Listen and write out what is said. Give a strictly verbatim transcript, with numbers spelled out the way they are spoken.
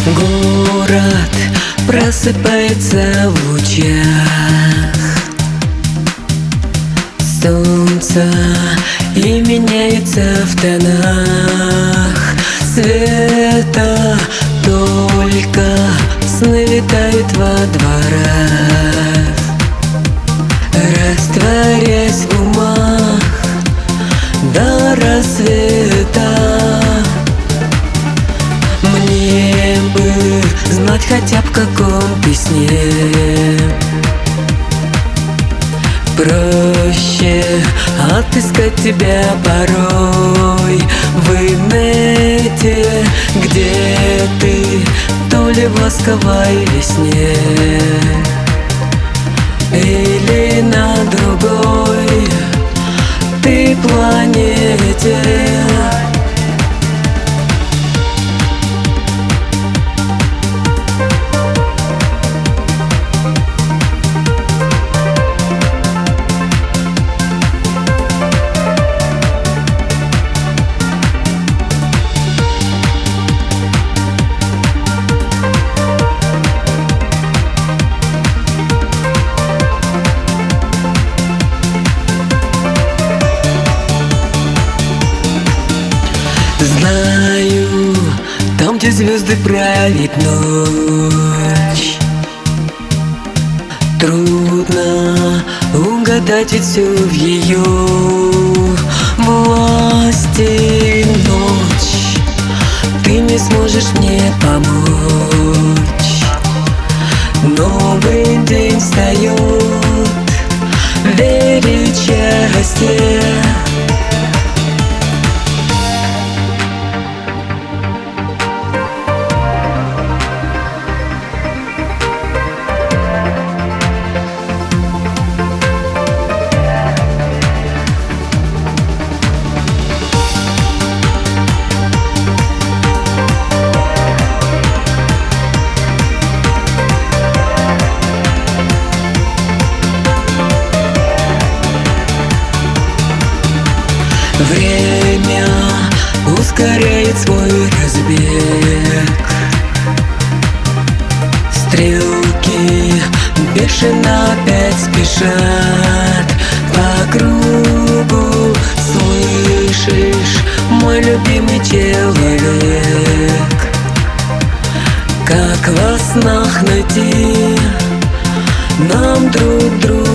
Город просыпается в лучах солнца и меняется в тонах света. Только сны витают во дворах, растворясь в умах до рассвета. Мне бы знать хотя бы в каком письме проще отыскать тебя порой в инете, где ты, то ли в ласковой весне или на другой ты планете. Знаю, там, где звезды правит ночь, трудно угадать ведь все в ее власти. Ночь, ты не сможешь мне помочь. Новый день встает, верить в счастье. Время ускоряет свой разбег, стрелки бешено опять спешат по кругу. Слышишь, мой любимый человек, как во снах найти нам друг друга?